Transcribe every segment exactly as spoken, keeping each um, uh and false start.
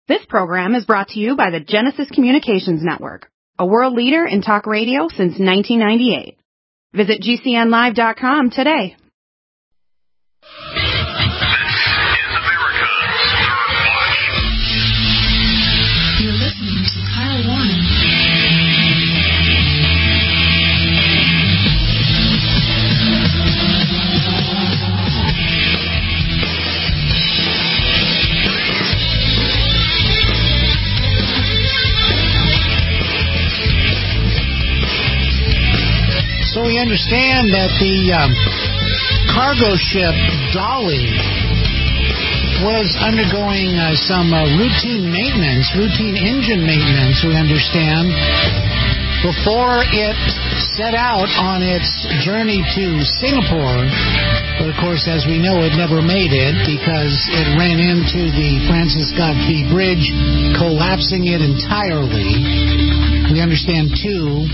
This program is brought to you by the Genesis Communications Network, a world leader in talk radio since nineteen ninety-eight. Visit G C N live dot com today. You're listening to Kyle Warren. So we understand that the um, cargo ship Dolly was undergoing uh, some uh, routine maintenance, routine engine maintenance, we understand, before it set out on its journey to Singapore. But, of course, as we know, it never made it because it ran into the Francis Scott Key Bridge, collapsing it entirely. We understand, too,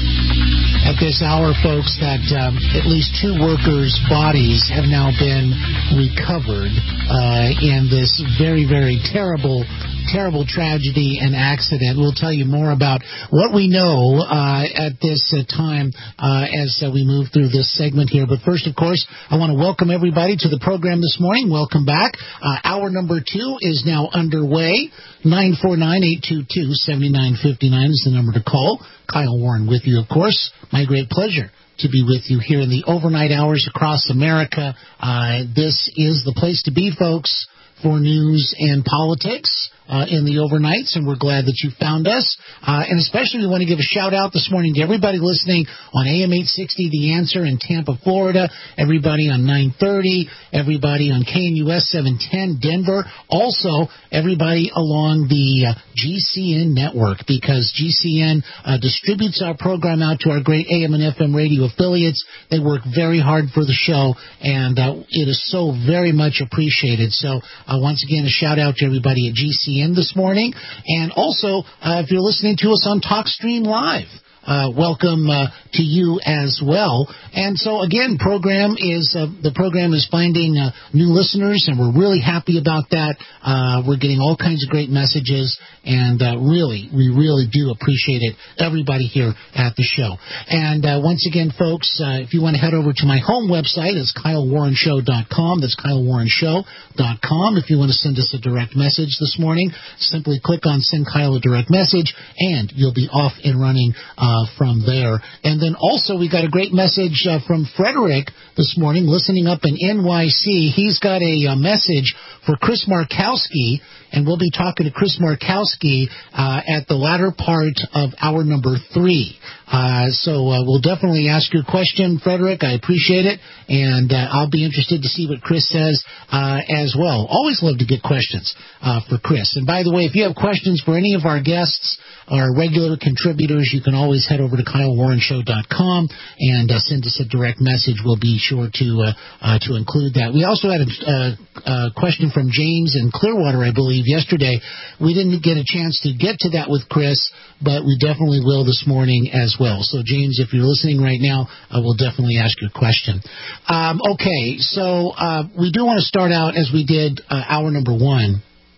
at this hour, folks, that um, at least two workers' bodies have now been recovered uh, in this very, very terrible terrible tragedy and accident. We'll tell you more about what we know uh, at this uh, time uh, as uh, we move through this segment here. But first, of course, I want to welcome everybody to the program this morning. Welcome back. Uh, hour number two is now underway. nine four nine, eight two two, seven nine five nine is the number to call. Kyle Warren with you, of course. My great pleasure to be with you here in the overnight hours across America. Uh, this is the place to be, folks, for news and politics uh, in the overnights, and we're glad that you found us. Uh, and especially we want to give a shout-out this morning to everybody listening on A M eight sixty, The Answer in Tampa, Florida, everybody on nine thirty, everybody on K N U S seven ten, Denver, also everybody along the uh, G C N network, because G C N uh, distributes our program out to our great A M and F M radio affiliates. They work very hard for the show, and uh, it is so very much appreciated. So uh, once again, a shout-out to everybody at G C N this morning. And also, uh, if you're listening to us on TalkStream Live, Uh, welcome uh, to you as well. And so again, program is uh, the program is finding uh, new listeners, and we're really happy about that. Uh, we're getting all kinds of great messages, and uh, really, we really do appreciate it. Everybody here at the show. And uh, once again, folks, uh, if you want to head over to my home website, it's Kyle Warren Show dot com. That's Kyle Warren Show dot com. If you want to send us a direct message this morning, simply click on Send Kyle a Direct Message, and you'll be off and running Uh, Uh, from there. And then also we got a great message uh, from Frederick this morning, listening up in N Y C. He's got a, a message for Chris Markowski, and we'll be talking to Chris Markowski uh, at the latter part of hour number three. Uh, so uh, we'll definitely ask your question, Frederick. I appreciate it, and uh, I'll be interested to see what Chris says uh, as well. Always love to get questions uh, for Chris. And by the way, if you have questions for any of our guests, our regular contributors, you can always head over to Kyle Warren Show dot com and uh, send us a direct message. We'll be sure to uh, uh, to include that. We also had a, uh, a question from James in Clearwater, I believe, yesterday. We didn't get a chance to get to that with Chris, but we definitely will this morning as well. So, James, if you're listening right now, I will definitely ask your question. Um, okay, so uh, we do want to start out as we did uh, hour number one.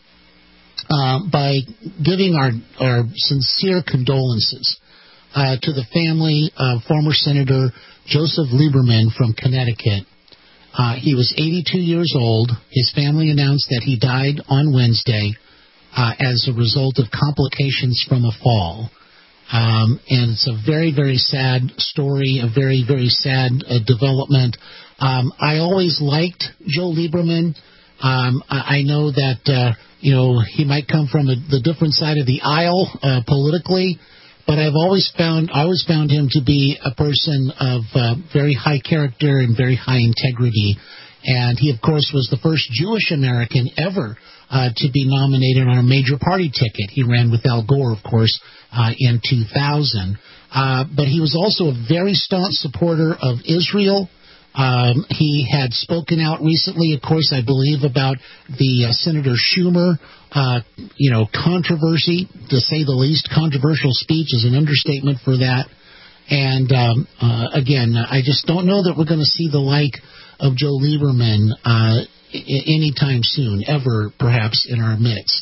Uh, by giving our, our sincere condolences uh, to the family of former Senator Joseph Lieberman from Connecticut. Uh, he was eighty-two years old. His family announced that he died on Wednesday uh, as a result of complications from a fall. Um, and it's a very, very sad story, a very, very sad uh, development. Um, I always liked Joe Lieberman. Um, I, I know that, uh, you know, he might come from a, the different side of the aisle uh, politically, but I've always found I always found him to be a person of uh, very high character and very high integrity. And he, of course, was the first Jewish American ever uh, to be nominated on a major party ticket. He ran with Al Gore, of course, uh, in two thousand. Uh, but he was also a very staunch supporter of Israel. Um, he had spoken out recently, of course, I believe, about the uh, Senator Schumer, uh, you know, controversy, to say the least. Controversial speech is an understatement for that. And, um, uh, again, I just don't know that we're going to see the like of Joe Lieberman uh, anytime soon, ever, perhaps, in our midst.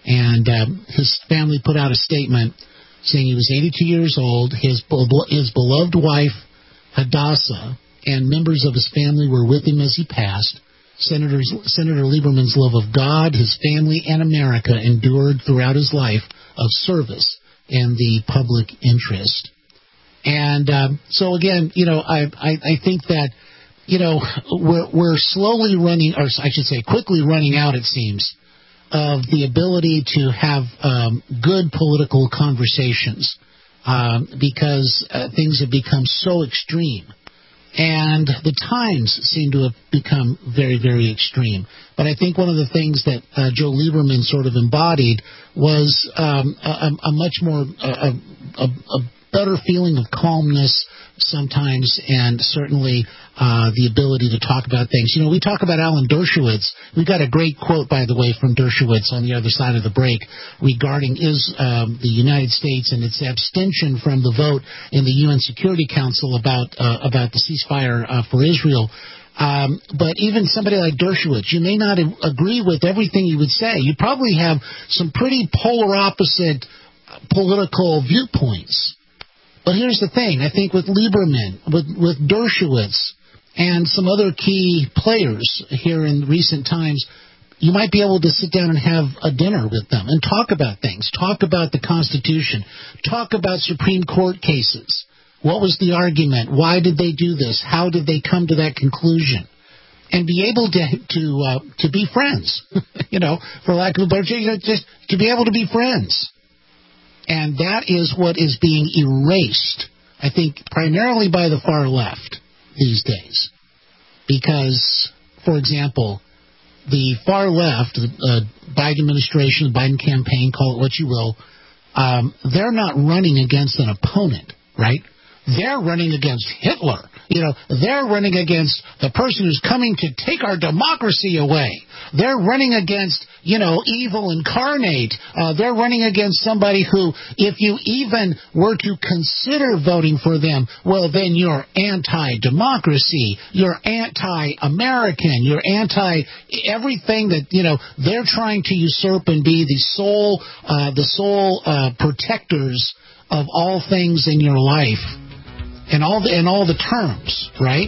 And uh, his family put out a statement saying he was eighty-two years old. His, his beloved wife, Hadassah, and members of his family were with him as he passed. Senator, Senator Lieberman's love of God, his family, and America endured throughout his life of service and the public interest. And um, so, again, you know, I, I, I think that, you know, we're, we're slowly running, or I should say quickly running out, it seems, of the ability to have um, good political conversations um, because uh, things have become so extreme. And the times seem to have become very, very extreme. But I think one of the things that uh, Joe Lieberman sort of embodied was um, a, a much more, a, a, a better feeling of calmness sometimes, and certainly uh, the ability to talk about things. You know, we talk about Alan Dershowitz. We got a great quote, by the way, from Dershowitz on the other side of the break regarding is um, the United States and its abstention from the vote in the U N Security Council about uh, about the ceasefire uh, for Israel. Um, but even somebody like Dershowitz, you may not agree with everything he would say. You probably have some pretty polar opposite political viewpoints. But here's the thing. I think with Lieberman, with, with Dershowitz, and some other key players here in recent times, you might be able to sit down and have a dinner with them and talk about things, talk about the Constitution, talk about Supreme Court cases. What was the argument? Why did they do this? How did they come to that conclusion? And be able to to uh, to be friends, you know, for lack of a better term, just to be able to be friends. And that is what is being erased, I think, primarily by the far left these days. Because, for example, the far left, the uh, Biden administration, the Biden campaign, call it what you will, um, they're not running against an opponent, right? They're running against Hitler. You know, they're running against the person who's coming to take our democracy away. They're running against, you know, evil incarnate. Uh, they're running against somebody who, if you even were to consider voting for them, well, then you're anti-democracy. You're anti-American. You're anti-everything that, you know, they're trying to usurp and be the sole, uh, the sole uh, protectors of all things in your life. In all the in all the terms, right?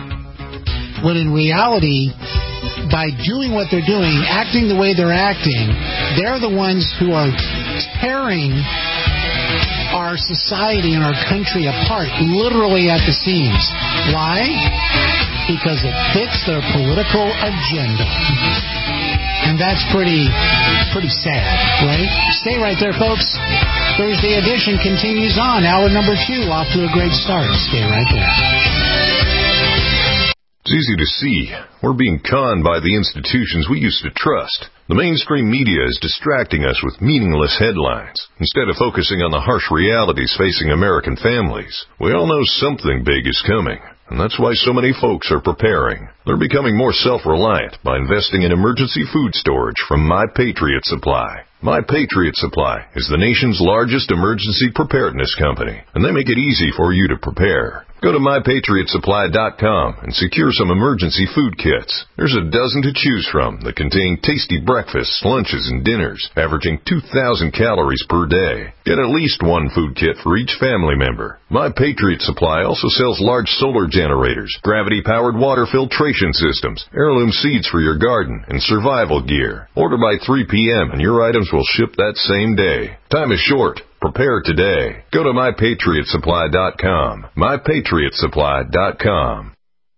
When in reality, by doing what they're doing, acting the way they're acting, they're the ones who are tearing our society and our country apart, literally at the seams. Why? Because it fits their political agenda. And that's pretty, pretty sad, right? Stay right there, folks. Thursday edition continues on. Hour number two, off to a great start. Stay right there. It's easy to see. We're being conned by the institutions we used to trust. The mainstream media is distracting us with meaningless headlines, instead of focusing on the harsh realities facing American families. We all know something big is coming, and that's why so many folks are preparing. They're becoming more self-reliant by investing in emergency food storage from My Patriot Supply. My Patriot Supply is the nation's largest emergency preparedness company, and they make it easy for you to prepare. Go to my patriot supply dot com and secure some emergency food kits. There's a dozen to choose from that contain tasty breakfasts, lunches, and dinners, averaging two thousand calories per day. Get at least one food kit for each family member. My Patriot Supply also sells large solar generators, gravity-powered water filtration systems, heirloom seeds for your garden, and survival gear. Order by three p.m. and your items will ship that same day. Time is short. Prepare today. Go to my patriot supply dot com. my patriot supply dot com.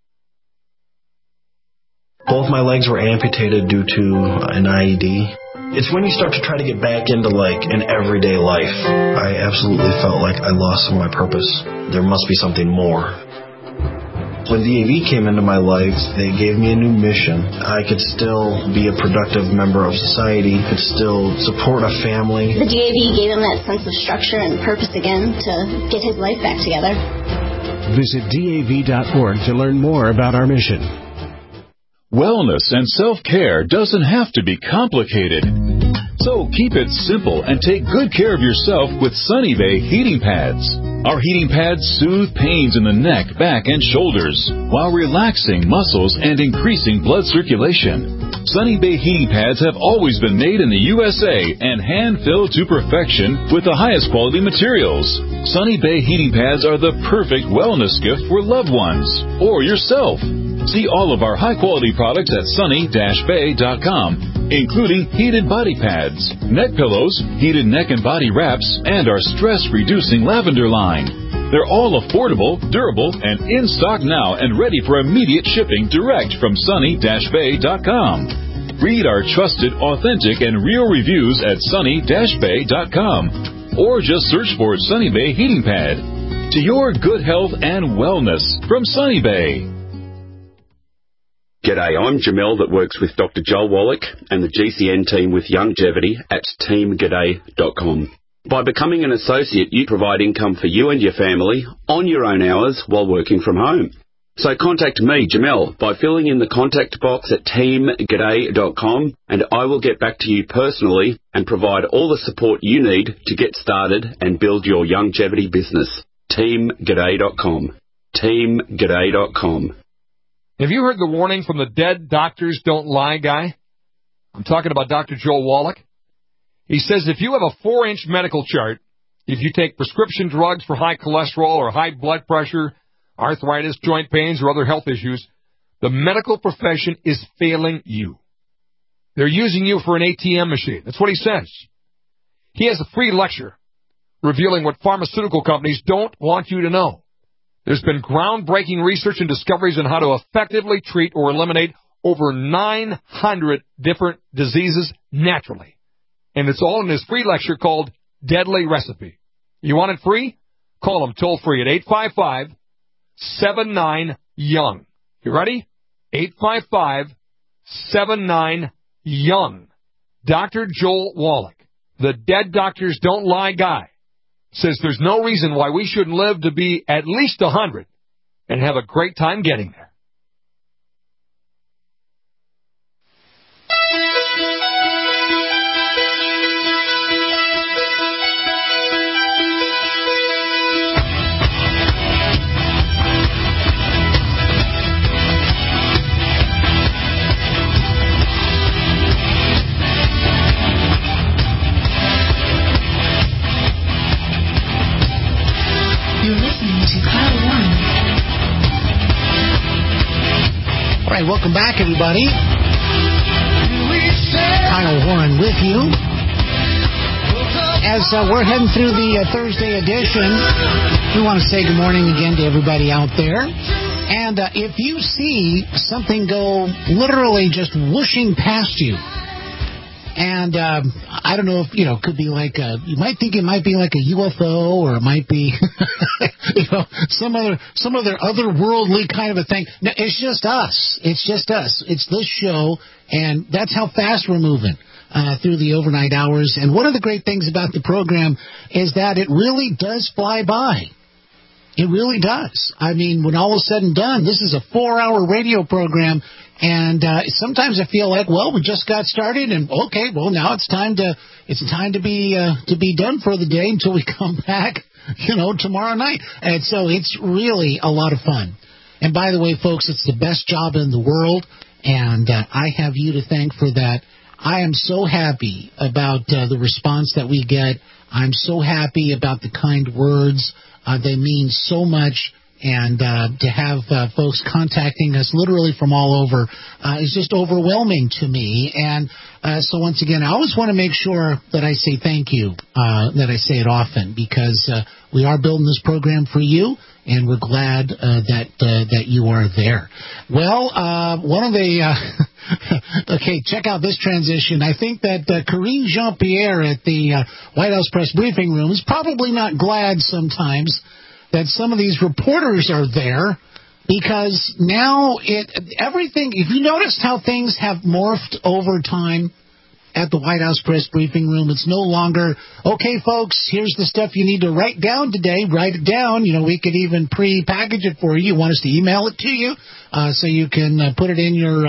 Both my legs were amputated due to an I E D. It's when you start to try to get back into, like, an everyday life. I absolutely felt like I lost some of my purpose. There must be something more. When D A V came into my life, they gave me a new mission. I could still be a productive member of society, could still support a family. The D A V gave him that sense of structure and purpose again to get his life back together. Visit D A V dot org to learn more about our mission. Wellness and self-care doesn't have to be complicated. So keep it simple and take good care of yourself with Sunny Bay heating pads. Our heating pads soothe pains in the neck, back, and shoulders while relaxing muscles and increasing blood circulation. Sunny Bay heating pads have always been made in the U S A and hand-filled to perfection with the highest quality materials. Sunny Bay heating pads are the perfect wellness gift for loved ones or yourself. See all of our high-quality products at sunny dash bay dot com, including heated body pads, neck pillows, heated neck and body wraps, and our stress-reducing lavender line. They're all affordable, durable, and in stock now and ready for immediate shipping direct from sunny dash bay dot com. Read our trusted, authentic, and real reviews at sunny dash bay dot com, or just search for Sunny Bay Heating Pad. To your good health and wellness from Sunny Bay. G'day, I'm Jamel that works with Doctor Joel Wallach and the G C N team with Longevity at team g'day dot com. By becoming an associate, you provide income for you and your family on your own hours while working from home. So contact me, Jamel, by filling in the contact box at team g'day dot com, and I will get back to you personally and provide all the support you need to get started and build your longevity business. team g'day dot com. team g'day dot com. Have you heard the warning from the dead doctors don't lie guy? I'm talking about Doctor Joel Wallach. He says if you have a four-inch medical chart, if you take prescription drugs for high cholesterol or high blood pressure, arthritis, joint pains, or other health issues, the medical profession is failing you. They're using you for an A T M machine. That's what he says. He has a free lecture revealing what pharmaceutical companies don't want you to know. There's been groundbreaking research and discoveries on how to effectively treat or eliminate over nine hundred different diseases naturally. And it's all in his free lecture called Deadly Recipe. You want it free? Call him toll free at eight five five, seven nine, young. You ready? eight five five, seven nine, young. Doctor Joel Wallach, the dead doctors don't lie guy, says there's no reason why we shouldn't live to be at least one hundred and have a great time getting there. All right, welcome back, everybody. Kyle Warren with you. As uh, we're heading through the uh, Thursday edition, we want to say good morning again to everybody out there. And uh, if you see something go literally just whooshing past you, and um, I don't know if, you know, it could be like, a, you might think it might be like a U F O, or it might be, you know, some other some other otherworldly kind of a thing. No, it's just us. It's just us. It's this show, and that's how fast we're moving uh, through the overnight hours. And one of the great things about the program is that it really does fly by. It really does. I mean, when all is said and done, this is a four-hour radio program. And uh, sometimes I feel like, well, we just got started, and okay, well, now it's time to it's time to be uh, to be done for the day until we come back, you know, tomorrow night. And so it's really a lot of fun. And by the way, folks, it's the best job in the world, and uh, I have you to thank for that. I am so happy about uh, the response that we get. I'm so happy about the kind words. Uh, they mean so much. And uh, to have uh, folks contacting us literally from all over uh, is just overwhelming to me. And uh, so once again, I always want to make sure that I say thank you, uh, that I say it often, because uh, we are building this program for you, and we're glad uh, that uh, that you are there. Well, uh, one of the uh, okay, check out this transition. I think that uh, Karine Jean-Pierre at the uh, White House Press Briefing Room is probably not glad sometimes that some of these reporters are there, because now it everything, if you noticed how things have morphed over time at the White House Press Briefing Room, it's no longer, okay, folks, here's the stuff you need to write down today, write it down. You know, we could even pre-package it for you. You want us to email it to you uh, so you can uh, put it in your uh,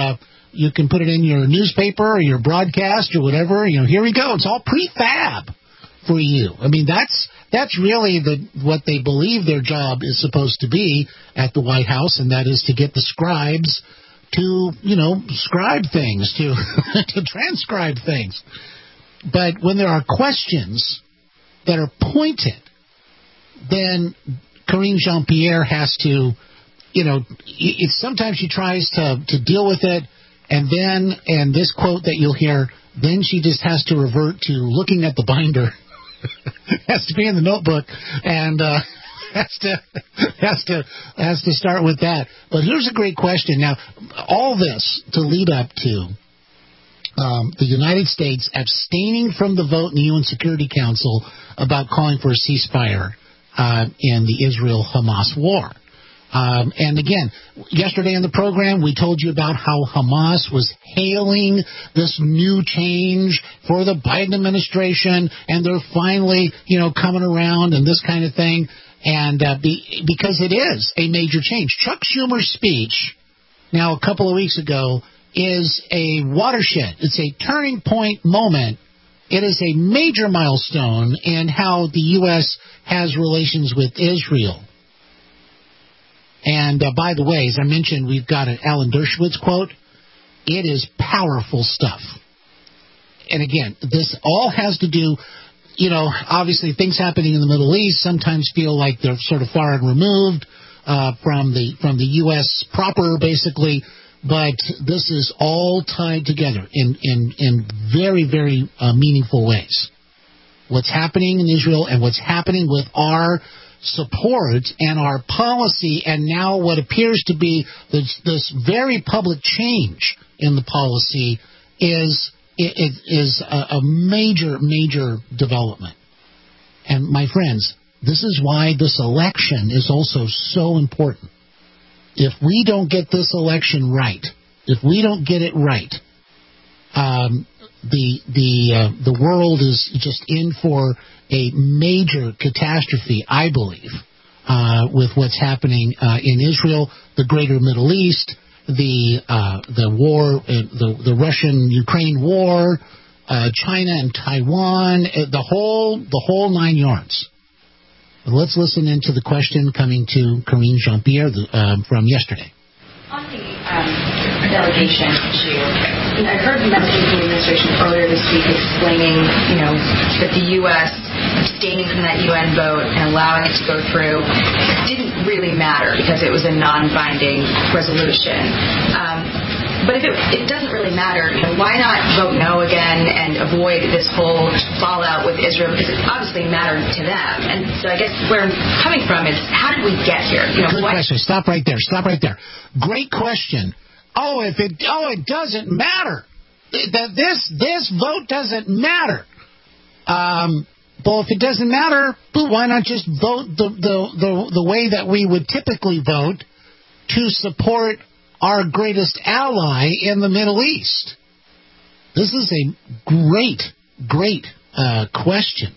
You can put it in your newspaper or your broadcast or whatever. You know, here we go. It's all prefab for you. I mean, that's that's really the what they believe their job is supposed to be at the White House, and that is to get the scribes to, you know, scribe things, to to transcribe things. But when there are questions that are pointed, then Karine Jean-Pierre has to, you know, it's sometimes she tries to, to deal with it, and then, and this quote that you'll hear, then she just has to revert to looking at the binder. Has to be in the notebook, and uh, has to has to has to start with that. But here's a great question. Now, all this to lead up to um, the United States abstaining from the vote in the U N Security Council about calling for a ceasefire uh, in the Israel-Hamas war. Um, and again, yesterday in the program, we told you about how Hamas was hailing this new change for the Biden administration, and they're finally, you know, coming around and this kind of thing. And uh, be, because it is a major change. Chuck Schumer's speech, now a couple of weeks ago, is a watershed. It's a turning point moment. It is a major milestone in how the U S has relations with Israel. And, uh, by the way, as I mentioned, we've got an Alan Dershowitz quote. It is powerful stuff. And, again, this all has to do, you know, obviously things happening in the Middle East sometimes feel like they're sort of far and removed uh, from the from the U S proper, basically. But this is all tied together in, in, in very, very uh, meaningful ways. What's happening in Israel and what's happening with our support and our policy, and now what appears to be this, this very public change in the policy is it, is a, a major, major development. And my friends, this is why this election is also so important. If we don't get this election right, if we don't get it right, um, the the uh, the world is just in for a major catastrophe, I believe, uh, with what's happening uh, in Israel, the greater Middle East, the uh, the war, uh, the the Russian-Ukraine war, uh, China and Taiwan, uh, the whole the whole nine yards. But let's listen into the question coming to Karine Jean-Pierre the, um, from yesterday. On the um, delegation issue, you know, I heard members of the administration earlier this week explaining, you know, that the U S abstaining from that U N vote and allowing it to go through didn't really matter because it was a non-binding resolution. Um, but if it, it doesn't really matter, you know, why not vote no again and avoid this whole fallout with Israel? Because it obviously mattered to them. And so I guess where I'm coming from is, how did we get here? You know, Good what? question. Stop right there. Stop right there. Great question. Oh, if it oh it doesn't matter. That this this vote doesn't matter. Um, well, if it doesn't matter, why not just vote the the the, the way that we would typically vote to support our greatest ally in the Middle East? This is a great, great uh, question.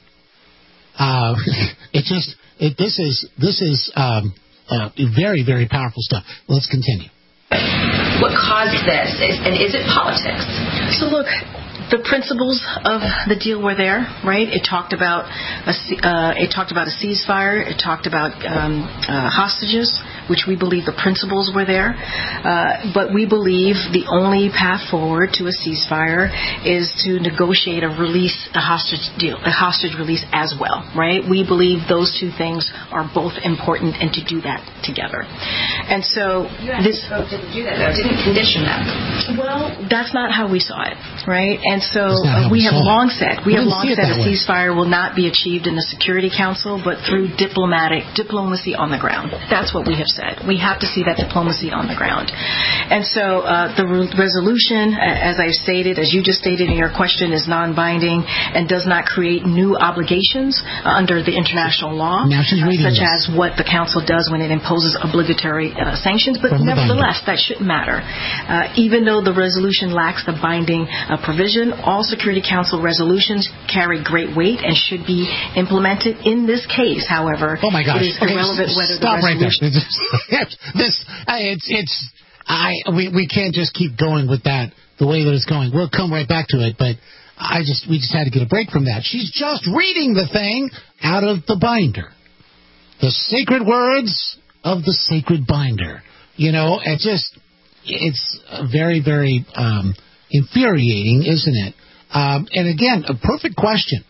Uh, it just it, this is this is um, uh, very, very powerful stuff. Let's continue. What caused this, is, and is it politics? So look, the principles of the deal were there, right? It talked about a uh, it talked about a ceasefire. It talked about um, uh, hostages, which we believe the principles were there. Uh, but we believe the only path forward to a ceasefire is to negotiate a release, a hostage deal, a hostage release as well, right? We believe those two things are both important, and to do that together. And so this folks didn't do that, though. Didn't condition them. Well, that's not how we saw it, right? And so uh, we, we have it. long said we, we have long said a way. ceasefire will not be achieved in the Security Council, but through diplomatic diplomacy on the ground. That's what we have said. We have to see that diplomacy on the ground. And so uh, the re- resolution, as I stated, as you just stated in your question, is non-binding and does not create new obligations uh, under the international law, now she's reading uh, such this. as what the Council does when it imposes obligatory uh, sanctions. But From nevertheless, that shouldn't matter. Uh, even though the resolution lacks the binding uh, provision, all Security Council resolutions carry great weight and should be implemented. In this case, however, oh my gosh. it is okay, irrelevant whether stop the resolution... right there. this, uh, it's, it's, I we we can't just keep going with that the way that it's going. We'll come right back to it, but I just we just had to get a break from that. She's just reading the thing out of the binder, the sacred words of the sacred binder. You know, it just it's very very um, infuriating, isn't it? Um, and again, a perfect question.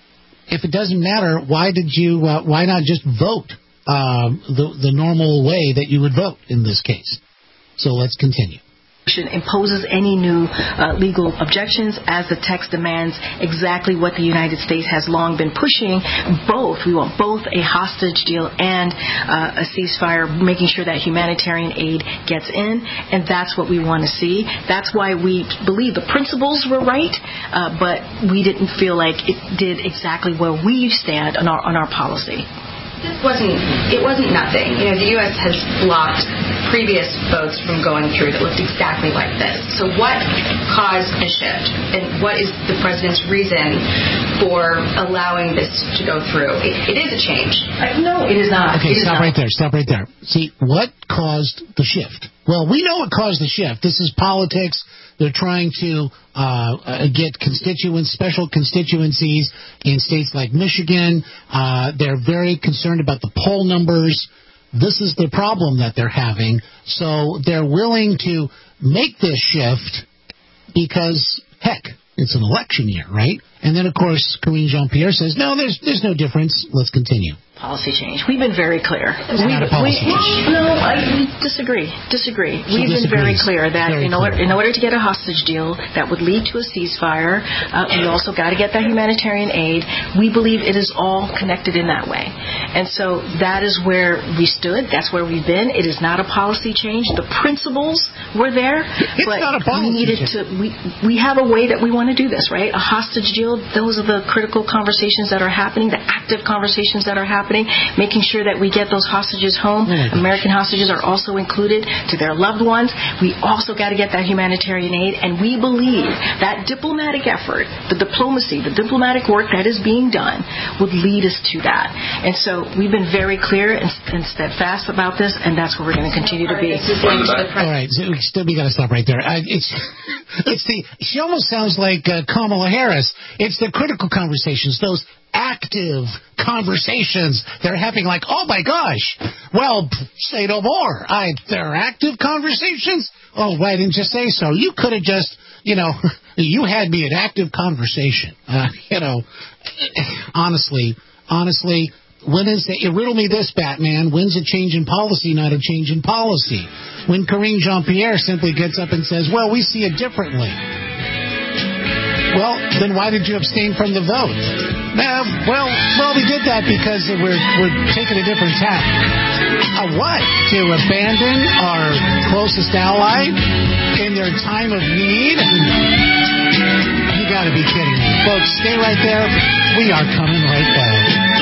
If it doesn't matter, why did you? Uh, why not just vote um, the the normal way that you would vote in this case? So let's continue. Imposes any new uh, legal objections as the text demands exactly what the United States has long been pushing. Both, we want both a hostage deal and uh, a ceasefire, making sure that humanitarian aid gets in, and that's what we want to see. That's why we believe the principles were right, uh, but we didn't feel like it did exactly where we stand on our on our policy. This wasn't, it wasn't nothing. You know, the U S has blocked previous votes from going through that looked exactly like this. So what caused the shift? And what is the president's reason for allowing this to go through? It, it is a change. Uh, no, it is not. Okay, it stop not. right there. Stop right there. See, what caused the shift? Well, we know what caused the shift. This is politics. They're trying to uh, get constituents, special constituencies in states like Michigan. Uh, they're very concerned about the poll numbers. This is the problem that they're having. So they're willing to make this shift because, heck, it's an election year, right? And then, of course, Karine Jean-Pierre says, no, there's there's no difference. Let's continue. Policy change. We've been very clear. It's we, not a policy we, change. No, I we disagree. Disagree. She We've been very disagrees. clear that Very in order clear. in order to get a hostage deal that would lead to a ceasefire, uh, we also got to get that humanitarian aid. We believe it is all connected in that way, and so that is where we stood. That's where we've been. It is not a policy change. The principles were there, it's but not a policy we needed change. to. We we have a way that we want to do this, right? A hostage deal. Those are the critical conversations that are happening, the active conversations that are happening, making sure that we get those hostages home. Oh American hostages are also included to their loved ones. We also got to get that humanitarian aid, and we believe that diplomatic effort, the diplomacy, the diplomatic work that is being done would lead us to that. And so we've been very clear and, and steadfast about this, and that's where we're going to continue to be. All right, so we still we got to stop right there. I, it's it's the she almost sounds like uh, Kamala Harris. It's the critical conversations, those active conversations. They're having like, oh my gosh, well, say no more. I they're active conversations. Oh, why didn't you say so? You could have just, you know, you had me an active conversation. Uh, you know, honestly, honestly. When is the, riddle me this, Batman? When's a change in policy not a change in policy? When Karine Jean-Pierre simply gets up and says, well, we see it differently. Well, then why did you abstain from the vote? Uh, well, well, we did that because we're, we're taking a different tack. A what? To abandon our closest ally in their time of need? You gotta be kidding me. Folks, stay right there. We are coming right back.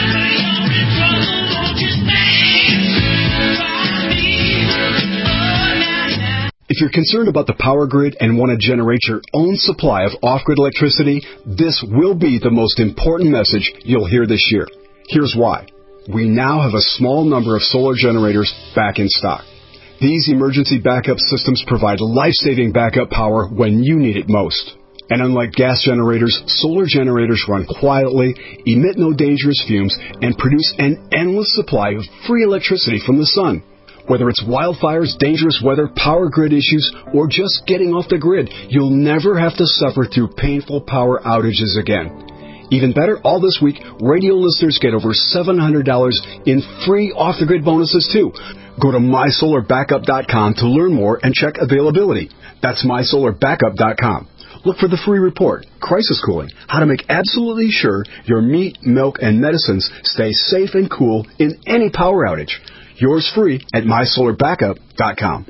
If you're concerned about the power grid and want to generate your own supply of off-grid electricity, this will be the most important message you'll hear this year. Here's why. We now have a small number of solar generators back in stock. These emergency backup systems provide life-saving backup power when you need it most. And unlike gas generators, solar generators run quietly, emit no dangerous fumes, and produce an endless supply of free electricity from the sun. Whether it's wildfires, dangerous weather, power grid issues, or just getting off the grid, you'll never have to suffer through painful power outages again. Even better, all this week, radio listeners get over seven hundred dollars in free off-the-grid bonuses, too. Go to my solar backup dot com to learn more and check availability. That's my solar backup dot com. Look for the free report, Crisis Cooling, how to make absolutely sure your meat, milk, and medicines stay safe and cool in any power outage. Yours free at my solar backup dot com.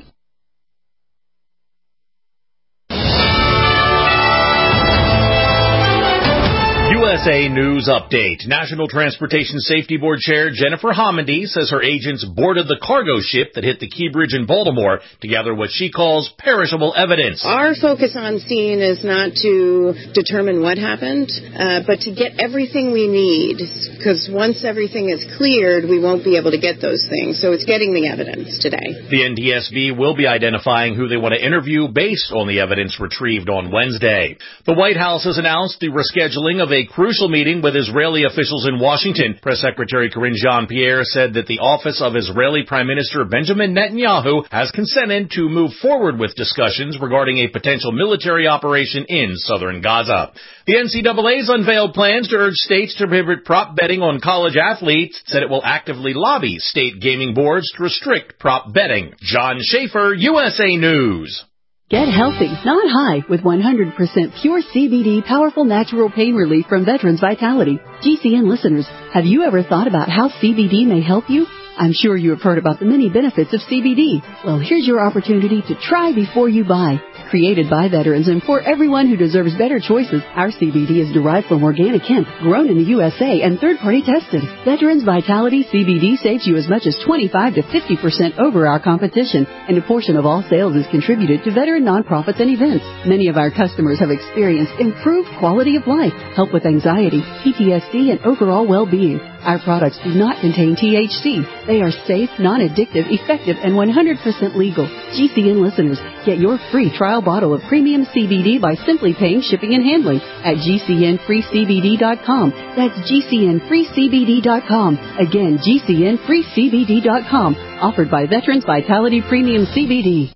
U S A News Update. National Transportation Safety Board Chair Jennifer Homendy says her agents boarded the cargo ship that hit the Key Bridge in Baltimore to gather what she calls perishable evidence. Our focus on scene is not to determine what happened, uh, but to get everything we need, because once everything is cleared, we won't be able to get those things. So it's getting the evidence today. The N T S B will be identifying who they want to interview based on the evidence retrieved on Wednesday. The White House has announced the rescheduling of a crucial meeting with Israeli officials in Washington. Press Secretary Karine Jean-Pierre said that the office of Israeli Prime Minister Benjamin Netanyahu has consented to move forward with discussions regarding a potential military operation in southern Gaza. The N C double A's unveiled plans to urge states to prohibit prop betting on college athletes, said it will actively lobby state gaming boards to restrict prop betting. John Schaefer, U S A News. Get healthy, not high, with one hundred percent pure C B D powerful natural pain relief from Veterans Vitality. G C N listeners, have you ever thought about how C B D may help you? I'm sure you have heard about the many benefits of C B D. Well, here's your opportunity to try before you buy. Created by veterans and for everyone who deserves better choices, our C B D is derived from organic hemp, grown in the U S A and third-party tested. Veterans Vitality C B D saves you as much as twenty-five to fifty percent over our competition, and a portion of all sales is contributed to veteran nonprofits and events. Many of our customers have experienced improved quality of life, help with anxiety, P T S D, and overall well-being. Our products do not contain T H C. They are safe, non-addictive, effective, and one hundred percent legal. G C N listeners, get your free trial bottle of premium C B D by simply paying shipping and handling at G C N free C B D dot com. That's G C N free C B D dot com. Again, G C N free C B D dot com. Offered by Veterans Vitality Premium C B D.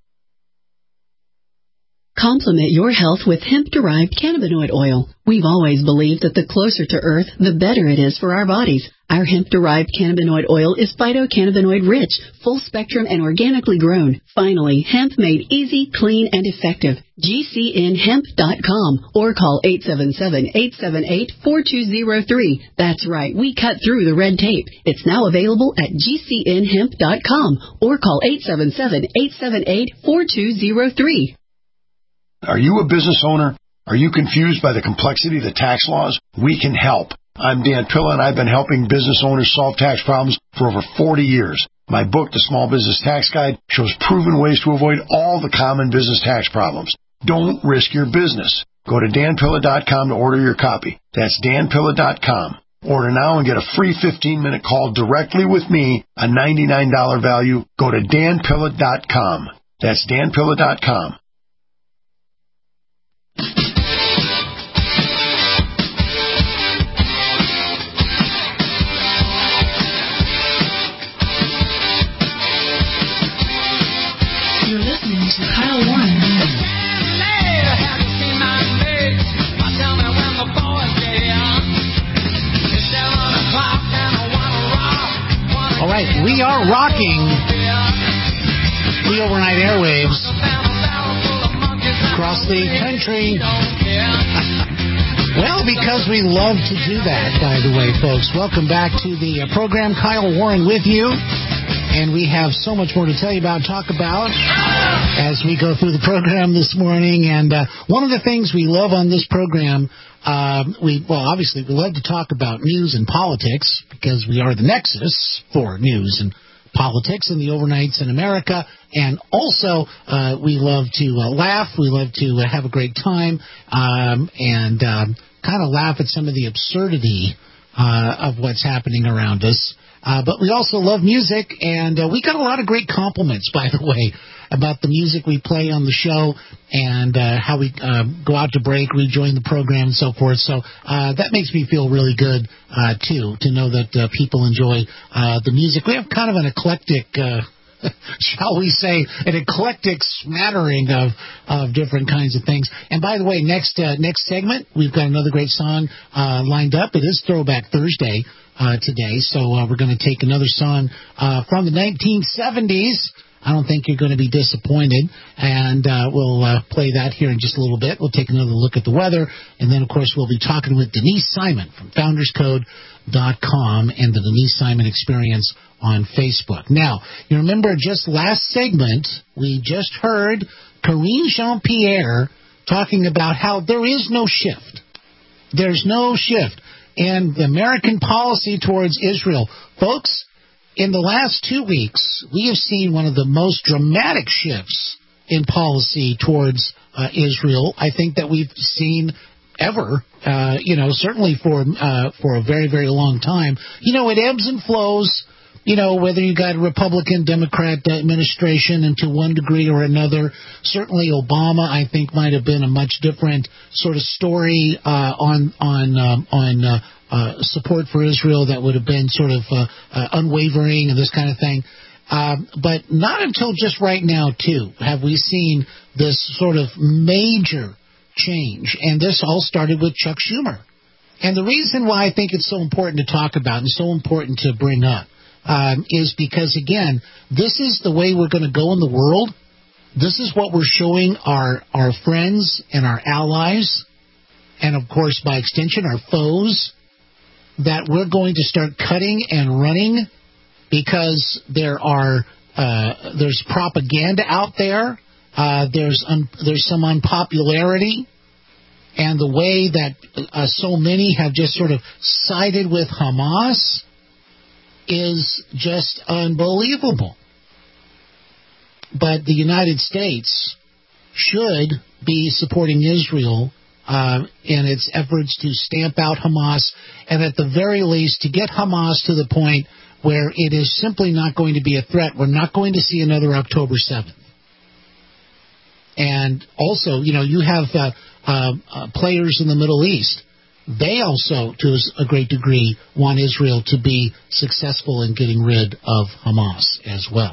Complement your health with hemp-derived cannabinoid oil. We've always believed that the closer to Earth, the better it is for our bodies. Our hemp-derived cannabinoid oil is phytocannabinoid-rich, full-spectrum, and organically grown. Finally, hemp made easy, clean, and effective. G C N hemp dot com or call eight seven seven, eight seven eight, four two zero three. That's right, we cut through the red tape. It's now available at G C N hemp dot com or call eight seven seven, eight seven eight, four two zero three. Are you a business owner? Are you confused by the complexity of the tax laws? We can help. I'm Dan Pilla, and I've been helping business owners solve tax problems for over forty years. My book, The Small Business Tax Guide, shows proven ways to avoid all the common business tax problems. Don't risk your business. Go to Dan Pilla dot com to order your copy. That's Dan Pilla dot com. Order now and get a free fifteen-minute call directly with me, a ninety-nine dollars value. Go to Dan Pilla dot com. That's Dan Pilla dot com. You're listening to Kyle Warren. All right, we are rocking the overnight airwaves across the country. Well, because we love to do that, by the way, folks. Welcome back to the uh, program. Kyle Warren with you. And we have so much more to tell you about, talk about, as we go through the program this morning. And uh, one of the things we love on this program, uh, we well, obviously, we love to talk about news and politics, because we are the nexus for news and politics and the overnights in America. And also, uh, we love to uh, laugh. We love to uh, have a great time um, and um, kind of laugh at some of the absurdity uh, of what's happening around us. Uh, but we also love music, and uh, we got a lot of great compliments, by the way, about the music we play on the show and uh, how we uh, go out to break, rejoin the program, and so forth. So uh, that makes me feel really good, uh, too, to know that uh, people enjoy uh, the music. We have kind of an eclectic, uh, shall we say, an eclectic smattering of, of different kinds of things. And by the way, next uh, next segment, we've got another great song uh, lined up. It is Throwback Thursday. Uh, today, so uh, we're going to take another song uh, from the nineteen seventies. I don't think you're going to be disappointed, and uh, we'll uh, play that here in just a little bit. We'll take another look at the weather, and then, of course, we'll be talking with Denise Simon from founders code dot com and the Denise Simon Experience on Facebook. Now, you remember just last segment, we just heard Karine Jean-Pierre talking about how there is no shift. There's no shift. and the American policy towards Israel. Folks, in the last two weeks, we have seen one of the most dramatic shifts in policy towards uh, Israel, I think, that we've seen ever, uh, you know, certainly for uh, for a very, very long time. You know, it ebbs and flows, you know, whether you got a Republican, Democrat administration, and to one degree or another. Certainly Obama, I think, might have been a much different sort of story uh, on on um, on uh, uh, support for Israel that would have been sort of uh, uh, unwavering and this kind of thing. Um, but not until just right now, too, have we seen this sort of major change. And this all started with Chuck Schumer. And the reason why I think it's so important to talk about and so important to bring up um, is because, again, this is the way we're going to go in the world. This is what we're showing our, our friends and our allies, and, of course, by extension, our foes, that we're going to start cutting and running because there are uh, there's propaganda out there. Uh, there's un- there's some unpopularity, and the way that uh, so many have just sort of sided with Hamas is just unbelievable. But the United States should be supporting Israel uh, in its efforts to stamp out Hamas, and at the very least to get Hamas to the point where it is simply not going to be a threat. We're not going to see another October seventh. And also, you know, you have uh, uh, uh, players in the Middle East. They also, to a great degree, want Israel to be successful in getting rid of Hamas as well.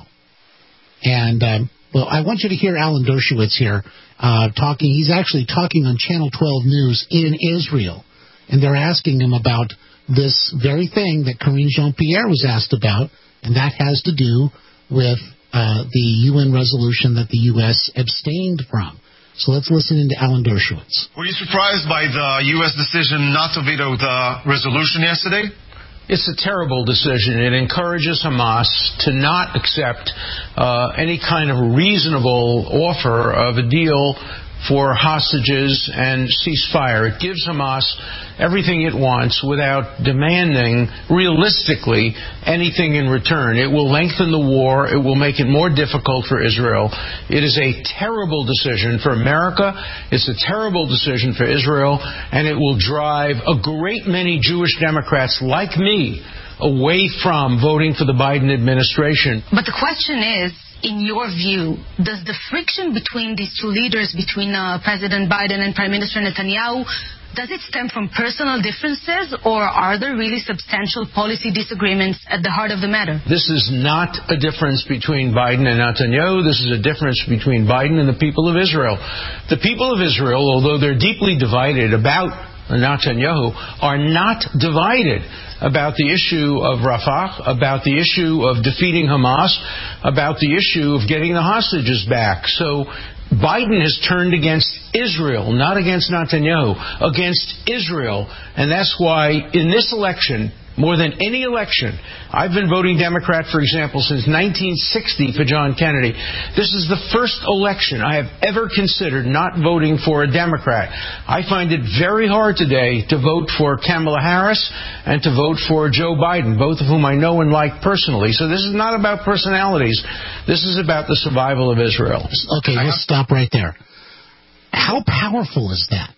And, um, well, I want you to hear Alan Dershowitz here uh, talking. He's actually talking on Channel twelve News in Israel. And they're asking him about this very thing that Karine Jean-Pierre was asked about, and that has to do with uh, the U N resolution that the U S abstained from. So let's listen into Alan Dershowitz. Were you surprised by the U S decision not to veto the resolution yesterday? It's a terrible decision. It encourages Hamas to not accept uh, any kind of reasonable offer of a deal for hostages and ceasefire. It gives Hamas everything it wants without demanding, realistically, anything in return. It will lengthen the war. It will make it more difficult for Israel. It is a terrible decision for America. It's a terrible decision for Israel. And it will drive a great many Jewish Democrats like me away from voting for the Biden administration. But the question is, in your view, does the friction between these two leaders, between uh, President Biden and Prime Minister Netanyahu, does it stem from personal differences, or are there really substantial policy disagreements at the heart of the matter? This is not a difference between Biden and Netanyahu. This is a difference between Biden and the people of Israel. The people of Israel, although they're deeply divided about Netanyahu, are not divided about the issue of Rafah, about the issue of defeating Hamas, about the issue of getting the hostages back. So Biden has turned against Israel, not against Netanyahu, against Israel. And that's why in this election, more than any election, I've been voting Democrat, for example, since nineteen sixty for John Kennedy. This is the first election I have ever considered not voting for a Democrat. I find it very hard today to vote for Kamala Harris and to vote for Joe Biden, both of whom I know and like personally. So this is not about personalities. This is about the survival of Israel. Okay, let's stop right there. How powerful is that?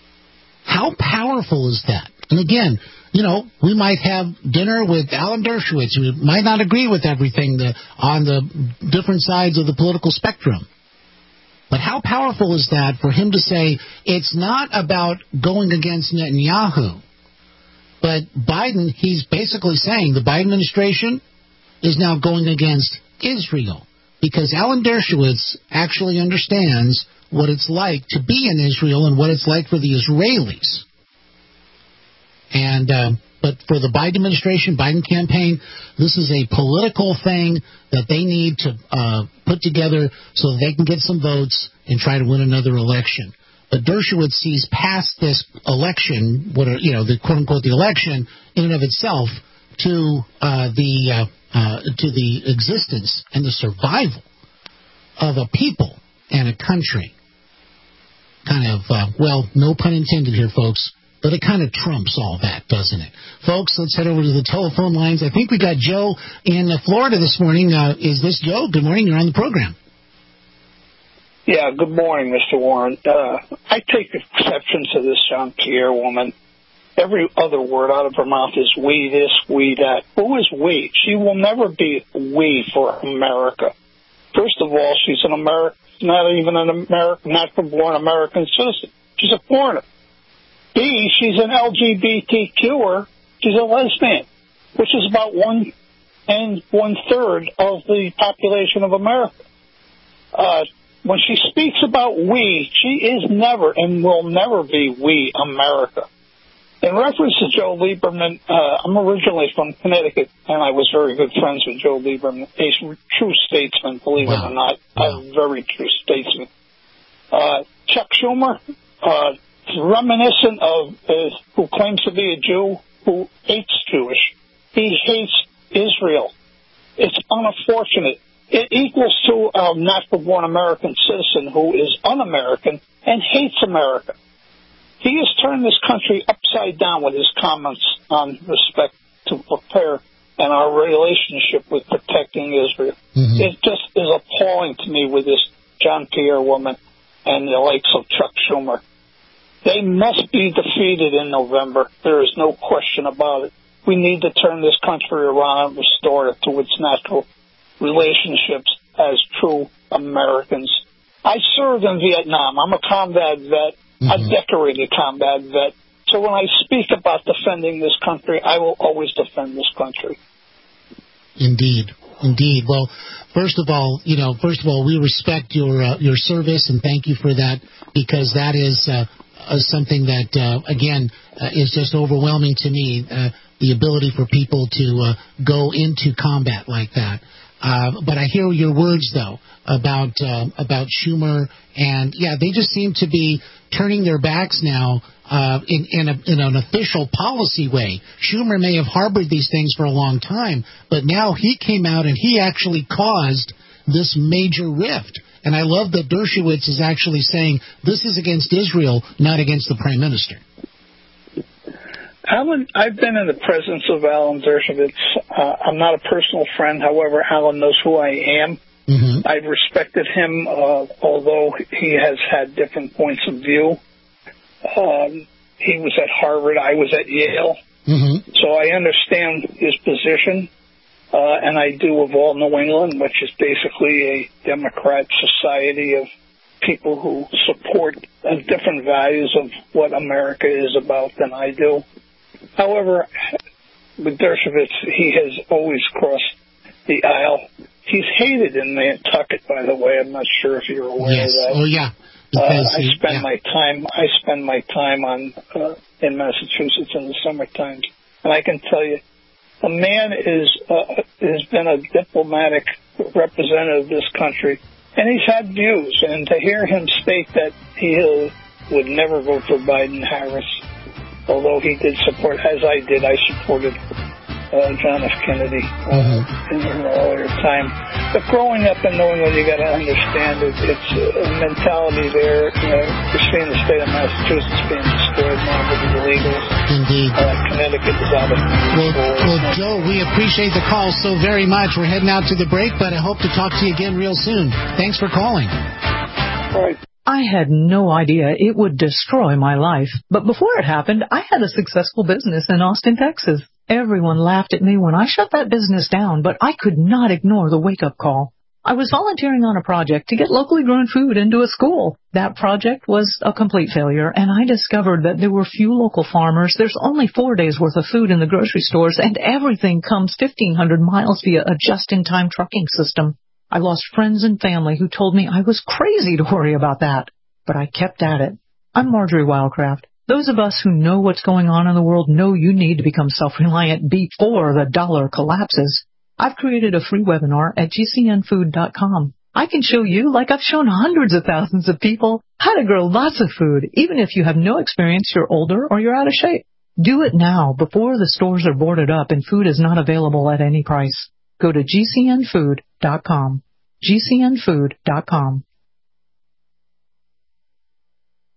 How powerful is that? And again, you know, we might have dinner with Alan Dershowitz. We might not agree with everything the, on the different sides of the political spectrum. But how powerful is that for him to say it's not about going against Netanyahu, but Biden, he's basically saying the Biden administration is now going against Israel, because Alan Dershowitz actually understands what it's like to be in Israel and what it's like for the Israelis. And uh, but for the Biden administration, Biden campaign, this is a political thing that they need to uh, put together so that they can get some votes and try to win another election. But Dershowitz sees past this election, what are, you know, the quote unquote the election in and of itself, to uh, the uh, uh, to the existence and the survival of a people and a country. Kind of, uh, well, no pun intended here, folks. but it kind of trumps all that, doesn't it? Folks, let's head over to the telephone lines. I think we got Joe in Florida this morning. Uh, is this Joe? Good morning. You're on the program. Yeah, good morning, Mister Warren. Uh, I take exception to this Jean-Pierre woman. Every other word out of her mouth is we this, we that. Who is we? She will never be we for America. First of all, she's an American, not even an American, natural-born American citizen. She's a foreigner. B, she's an L G B T Q-er. She's a lesbian, which is about one and one-third of the population of America. Uh, when she speaks about we, she is never and will never be we America. In reference to Joe Lieberman, uh, I'm originally from Connecticut, and I was very good friends with Joe Lieberman, a true statesman, believe wow. it or not, wow. a very true statesman. Uh, Chuck Schumer, uh, reminiscent of uh, who claims to be a Jew who hates Jewish. He hates Israel. It's unfortunate. It equals to a natural-born American citizen who is un-American and hates America. He has turned this country upside down with his comments on respect to prepare and our relationship with protecting Israel. Mm-hmm. It just is appalling to me with this Jean-Pierre woman and the likes of Chuck Schumer. They must be defeated in November. There is no question about it. We need to turn this country around and restore it to its natural relationships as true Americans. I served in Vietnam. I'm a combat vet, mm-hmm. a decorated combat vet. So when I speak about defending this country, I will always defend this country. Indeed. Indeed. Well, first of all, you know, first of all, we respect your uh, your service, and thank you for that, because that is uh, uh, something that, uh, again, uh, is just overwhelming to me, uh, the ability for people to uh, go into combat like that. Uh, but I hear your words, though, about uh, about Schumer, and, yeah, they just seem to be turning their backs now uh, in, in, a, in an official policy way. Schumer may have harbored these things for a long time, but now he came out and he actually caused this major rift. And I love that Dershowitz is actually saying this is against Israel, not against the Prime Minister. Alan, I've been in the presence of Alan Dershowitz. Uh, I'm not a personal friend. However, Alan knows who I am. Mm-hmm. I've respected him, uh, although he has had different points of view. Um, he was at Harvard. I was at Yale. Mm-hmm. So I understand his position, uh, and I do of all New England, which is basically a Democrat society of people who support uh, different values of what America is about than I do. However, with Dershowitz, he has always crossed the aisle. He's hated in Nantucket, by the way. I'm not sure if you're aware yes. of that. Oh, yeah. Uh, I he, spend yeah. my time. I spend my time on uh, in Massachusetts in the summertime, and I can tell you, the man is uh, has been a diplomatic representative of this country, and he's had views. And to hear him state that he uh, would never vote for Biden-Harris, although he did support, as I did, I supported uh, John F. Kennedy uh, mm-hmm. in an earlier time. But growing up in New England, you got to understand it, it's a mentality there. You know, you're seeing the state of Massachusetts being destroyed now with the illegals. Indeed. Uh, Connecticut is out of well, well, Joe, we appreciate the call so very much. We're heading out to the break, but I hope to talk to you again real soon. Thanks for calling. All right. I had no idea it would destroy my life. But before it happened, I had a successful business in Austin, Texas. Everyone laughed at me when I shut that business down, but I could not ignore the wake-up call. I was volunteering on a project to get locally grown food into a school. That project was a complete failure, and I discovered that there were few local farmers. There's only four days' worth of food in the grocery stores, and everything comes fifteen hundred miles via a just-in-time trucking system. I lost friends and family who told me I was crazy to worry about that, but I kept at it. I'm Marjorie Wildcraft. Those of us who know what's going on in the world know you need to become self-reliant before the dollar collapses. I've created a free webinar at G C N food dot com. I can show you, like I've shown hundreds of thousands of people, how to grow lots of food, even if you have no experience, you're older, or you're out of shape. Do it now, before the stores are boarded up and food is not available at any price. Go to G C N food dot com. G C N food dot com.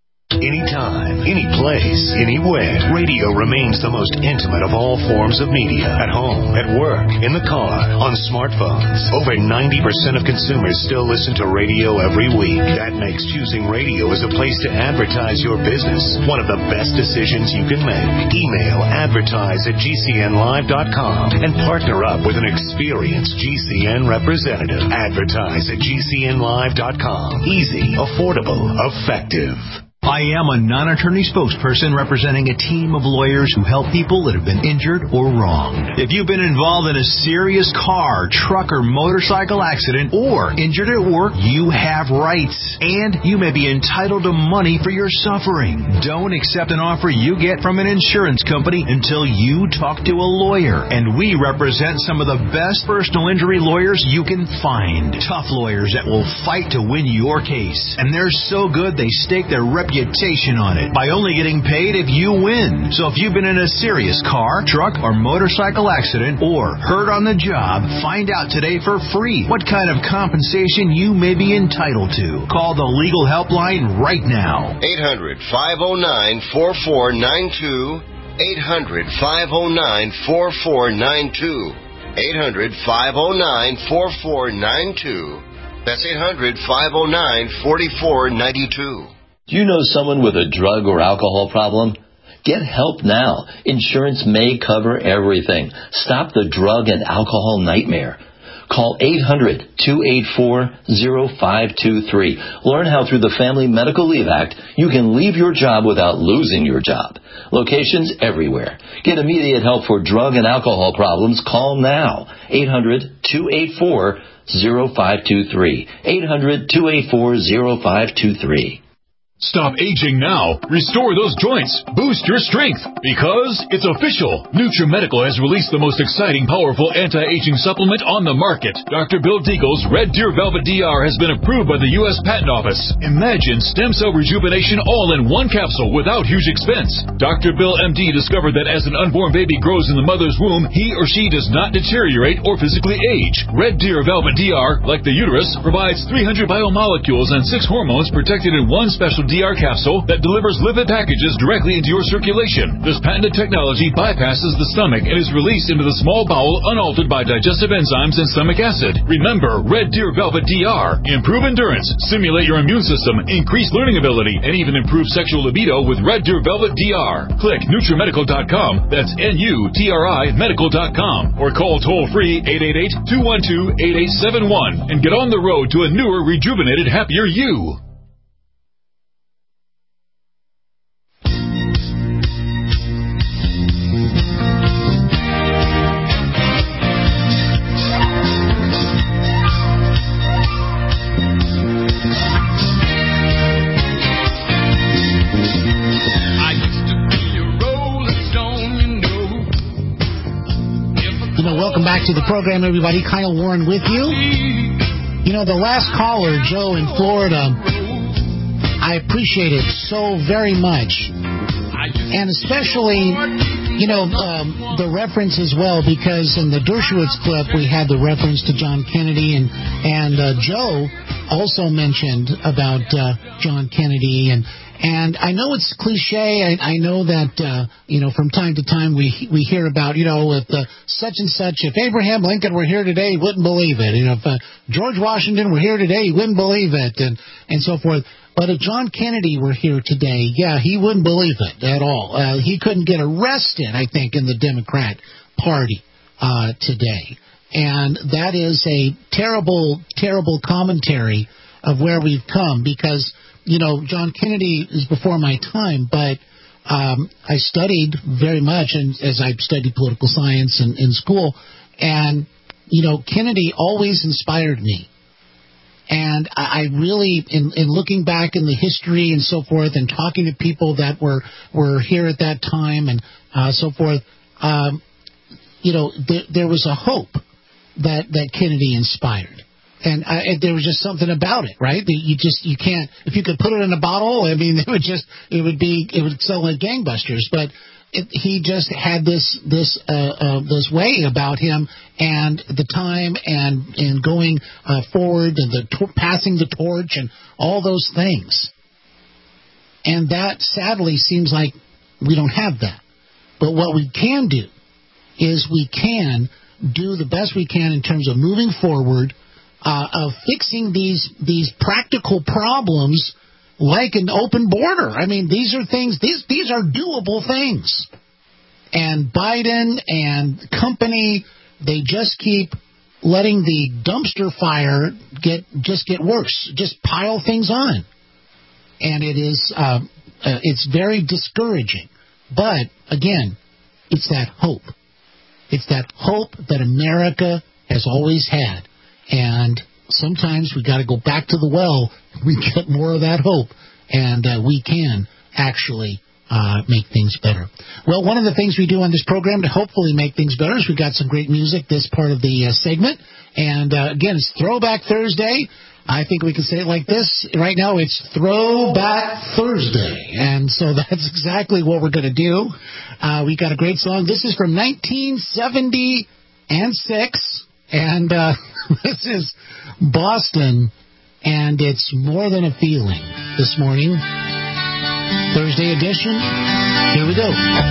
anytime, any place, anywhere. Radio remains the most intimate of all forms of media. At home, at work, in the car, on smartphones. Over ninety percent of consumers still listen to radio every week. That makes choosing radio as a place to advertise your business one of the best decisions you can make. Email advertise at G C N live dot com and partner up with an experienced G C N representative. Advertise at G C N live dot com. Easy, affordable, effective. I am a non-attorney spokesperson representing a team of lawyers who help people that have been injured or wronged. If you've been involved in a serious car, truck, or motorcycle accident or injured at work, you have rights, and you may be entitled to money for your suffering. Don't accept an offer you get from an insurance company until you talk to a lawyer, and we represent some of the best personal injury lawyers you can find. Tough lawyers that will fight to win your case, and they're so good they stake their reputation on it by only getting paid if you win. So if you've been in a serious car, truck, or motorcycle accident or hurt on the job, find out today for free what kind of compensation you may be entitled to. Call the legal helpline right now. eight hundred, five oh nine, four four nine two. eight hundred, five oh nine, four four nine two. eight hundred, five oh nine, four four nine two. That's eight hundred, five oh nine, four four nine two. Do you know someone with a drug or alcohol problem? Get help now. Insurance may cover everything. Stop the drug and alcohol nightmare. Call eight hundred, two eight four, oh five two three. Learn how through the Family Medical Leave Act you can leave your job without losing your job. Locations everywhere. Get immediate help for drug and alcohol problems. Call now. eight hundred, two eight four, oh five two three. eight hundred, two eight four, oh five two three. Stop aging now. Restore those joints. Boost your strength. Because it's official. NutriMedical has released the most exciting, powerful anti-aging supplement on the market. Doctor Bill Deagle's Red Deer Velvet D R has been approved by the U S Patent Office. Imagine stem cell rejuvenation all in one capsule without huge expense. Doctor Bill M D discovered that as an unborn baby grows in the mother's womb, he or she does not deteriorate or physically age. Red Deer Velvet D R, like the uterus, provides three hundred biomolecules and six hormones protected in one special D R capsule that delivers lipid packages directly into your circulation. This patented technology bypasses the stomach and is released into the small bowel unaltered by digestive enzymes and stomach acid. Remember, Red Deer Velvet D R. Improve endurance, stimulate your immune system, increase learning ability, and even improve sexual libido with Red Deer Velvet D R. Click NutriMedical dot com, that's N U T R I medical dot com, or call toll-free eight eight eight, two one two, eight eight seven one and get on the road to a newer, rejuvenated, happier you. Welcome back to the program, everybody. Kyle Warren with you. You know, the last caller, Joe in Florida, I appreciate it so very much. And especially, you know, um, the reference as well, because in the Dershowitz clip, we had the reference to John Kennedy, and, and uh, Joe also mentioned about uh, John Kennedy, and And I know it's cliche. I, I know that, uh, you know, from time to time we we hear about, you know, with uh, such and such. If Abraham Lincoln were here today, he wouldn't believe it. You know, if uh, George Washington were here today, he wouldn't believe it, and and so forth. But if John Kennedy were here today, yeah, he wouldn't believe it at all. Uh, he couldn't get arrested, I think, in the Democrat Party uh, today. And that is a terrible, terrible commentary of where we've come, because, you know, John Kennedy is before my time, but um, I studied very much, and as I studied political science in, in school, and, you know, Kennedy always inspired me. And I, I really, in, in looking back in the history and so forth, and talking to people that were, were here at that time and uh, so forth, um, you know, there, there was a hope that, that Kennedy inspired. And I, there was just something about it, right? You just, you can't, if you could put it in a bottle, I mean, it would just, it would be, it would sell like gangbusters. But it, he just had this, this, uh, uh, this way about him, and the time, and, and going uh, forward, and the to- passing the torch, and all those things. And that, sadly, seems like we don't have that. But what we can do is we can do the best we can in terms of moving forward, uh, of fixing these these practical problems like an open border. I mean, these are things, these these are doable things. And Biden and company, they just keep letting the dumpster fire get just get worse, just pile things on. And it is uh, uh, it's very discouraging. But, again, it's that hope. It's that hope that America has always had. And sometimes we got to go back to the well. We get more of that hope. And uh, we can actually uh, make things better. Well, one of the things we do on this program to hopefully make things better is we've got some great music this part of the uh, segment. And, uh, again, it's Throwback Thursday. I think we can say it like this. Right now it's Throwback Thursday. And so that's exactly what we're going to do. Uh, we got a great song. This is from nineteen seventy-six. And uh, this is Boston. And it's More Than a Feeling this morning. Thursday edition. Here we go.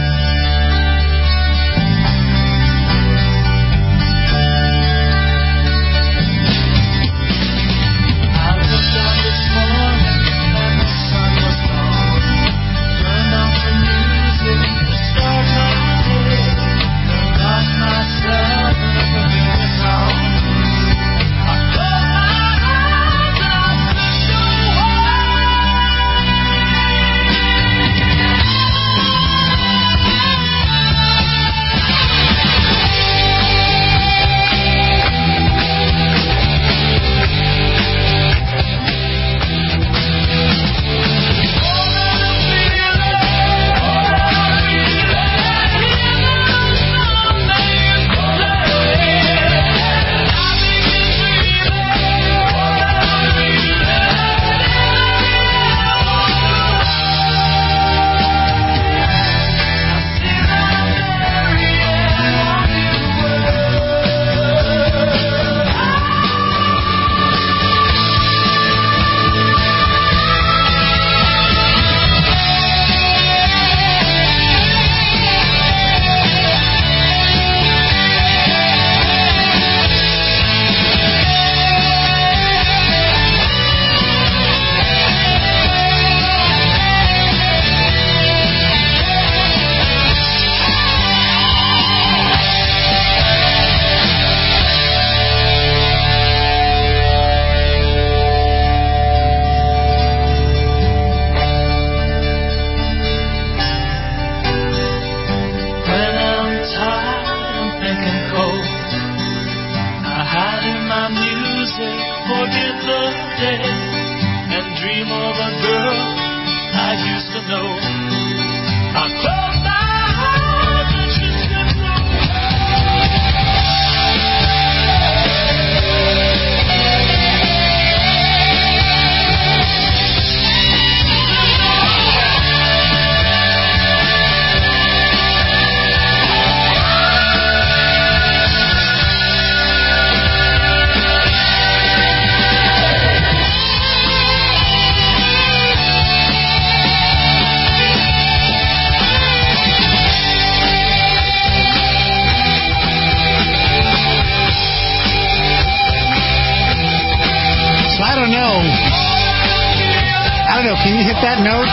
Can you hit that note?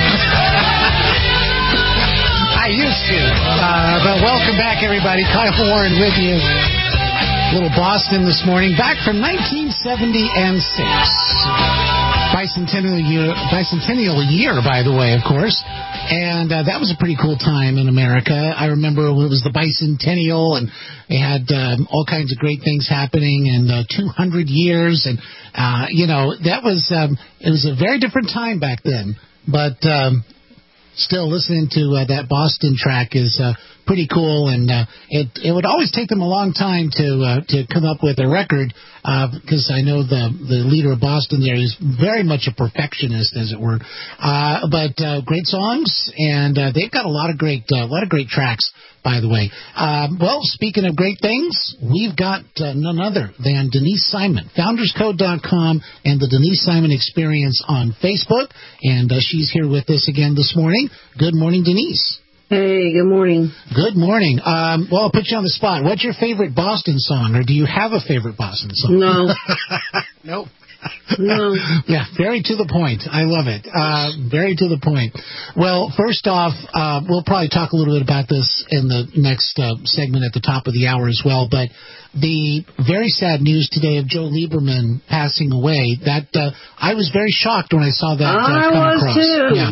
I used to. Uh, but welcome back, everybody. Kyle Warren with you. Little Boston this morning. Back from nineteen seventy-six. Bicentennial year, bicentennial year, by the way, of course. And uh, that was a pretty cool time in America. I remember it was the bicentennial, and they had um, all kinds of great things happening, and uh, two hundred years, and uh, you know that was um, it was a very different time back then. But um, still, listening to uh, that Boston track is uh, pretty cool. And uh, it it would always take them a long time to uh, to come up with a record, because uh, I know the the leader of Boston there is very much a perfectionist, as it were. Uh, but uh, great songs, and uh, they've got a lot of great uh, a lot of great tracks, by the way. Um, well, speaking of great things, we've got uh, none other than Denise Simon, founders code dot com and the Denise Simon Experience on Facebook. And uh, she's here with us again this morning. Good morning, Denise. Hey, good morning. Good morning. Um, well, I'll put you on the spot. What's your favorite Boston song, or do you have a favorite Boston song? No. Nope. No. Yeah, very to the point. I love it. Uh, very to the point. Well, first off, uh, we'll probably talk a little bit about this in the next uh, segment at the top of the hour as well, but the very sad news today of Joe Lieberman passing away, that uh, I was very shocked when I saw that uh, I come was across. too. Yeah.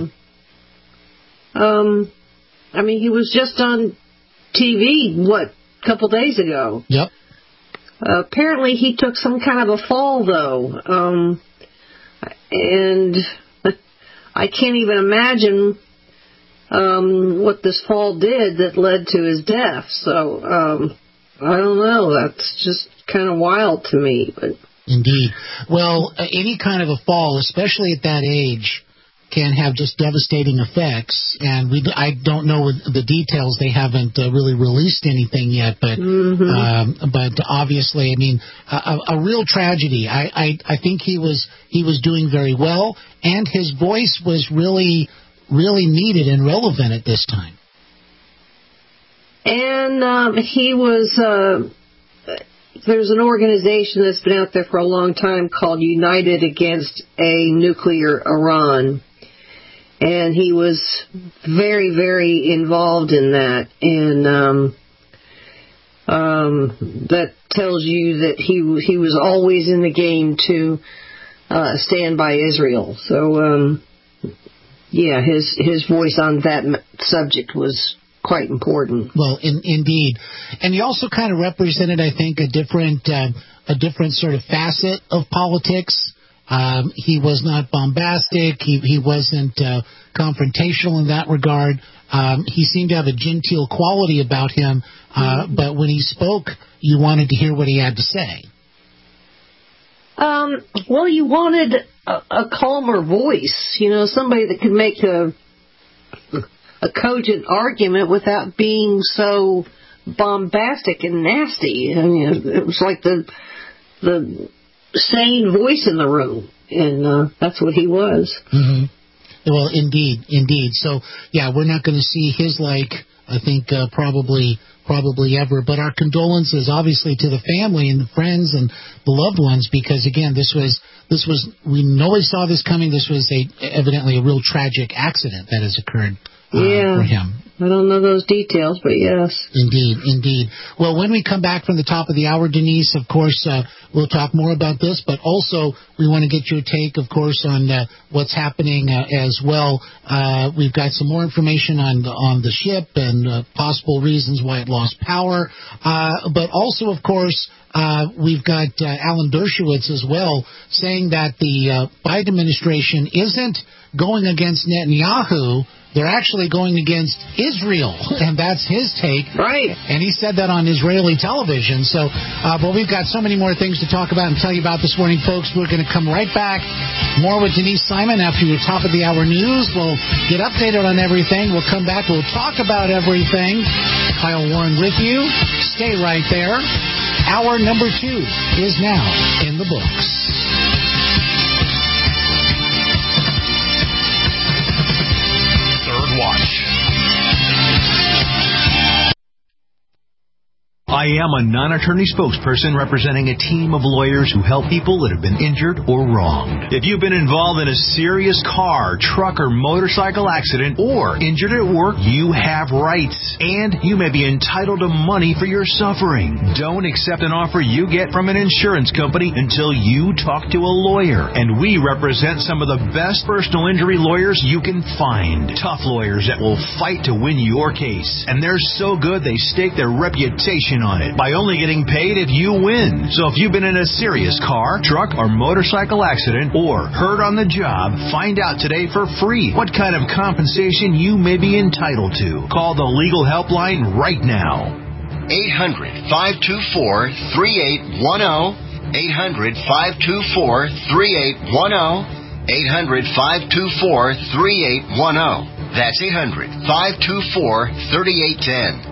Um, I mean, he was just on T V, what, a couple days ago. Yep. Uh, apparently he took some kind of a fall, though, um, and I can't even imagine um, what this fall did that led to his death. So um, I don't know. That's just kind of wild to me. But indeed. Well, uh, any kind of a fall, especially at that age, can have just devastating effects, and we I don't know the details. They haven't uh, really released anything yet, but mm-hmm. um, but obviously, I mean, a, a real tragedy. I, I I think he was he was doing very well, and his voice was really really needed and relevant at this time. And um, he was. Uh, there's an organization that's been out there for a long time called United Against a Nuclear Iran. And he was very, very involved in that. And um, um, that tells you that he he was always in the game to uh, stand by Israel. So, um, yeah, his, his voice on that subject was quite important. Well, in, indeed. And he also kind of represented, I think, a different, uh, a different sort of facet of politics. Um, he was not bombastic. He he wasn't uh, confrontational in that regard. Um, he seemed to have a genteel quality about him, uh, mm-hmm. but when he spoke, you wanted to hear what he had to say. Um, well, you wanted a, a calmer voice, you know, somebody that could make a a cogent argument without being so bombastic and nasty. I mean, it was like the the sane voice in the room, and uh, that's what he was. Mm-hmm. Well, indeed, indeed. So, yeah, we're not going to see his like, I think, uh, probably probably ever. But our condolences, obviously, to the family and the friends and the loved ones, because, again, this was, this was we always saw this coming. This was a evidently a real tragic accident that has occurred uh, yeah. for him. I don't know those details, but yes. Indeed, indeed. Well, when we come back from the top of the hour, Denise, of course, uh, we'll talk more about this, but also we want to get your take, of course, on uh, what's happening uh, as well. Uh, we've got some more information on the, on the ship and uh, possible reasons why it lost power, uh, but also, of course, uh, we've got uh, Alan Dershowitz as well saying that the uh, Biden administration isn't going against Netanyahu. They're actually going against Israel, and that's his take. Right. And he said that on Israeli television. So, uh, but we've got so many more things to talk about and tell you about this morning, folks. We're going to come right back. More with Denise Simon after your top of the hour news. We'll get updated on everything. We'll come back. We'll talk about everything. Kyle Warren with you. Stay right there. Hour number two is now in the books. Watch. I am a non-attorney spokesperson representing a team of lawyers who help people that have been injured or wronged. If you've been involved in a serious car, truck, or motorcycle accident or injured at work, you have rights, and you may be entitled to money for your suffering. Don't accept an offer you get from an insurance company until you talk to a lawyer, and we represent some of the best personal injury lawyers you can find. Tough lawyers that will fight to win your case, and they're so good they stake their reputation in on it by only getting paid if you win. So if you've been in a serious car, truck, or motorcycle accident or hurt on the job, find out today for free what kind of compensation you may be entitled to. Call the legal helpline right now. eight hundred, five two four, three eight one zero. eight hundred, five two four, three eight one zero. eight hundred, five two four, three eight one zero. That's eight hundred, five two four, three eight one zero.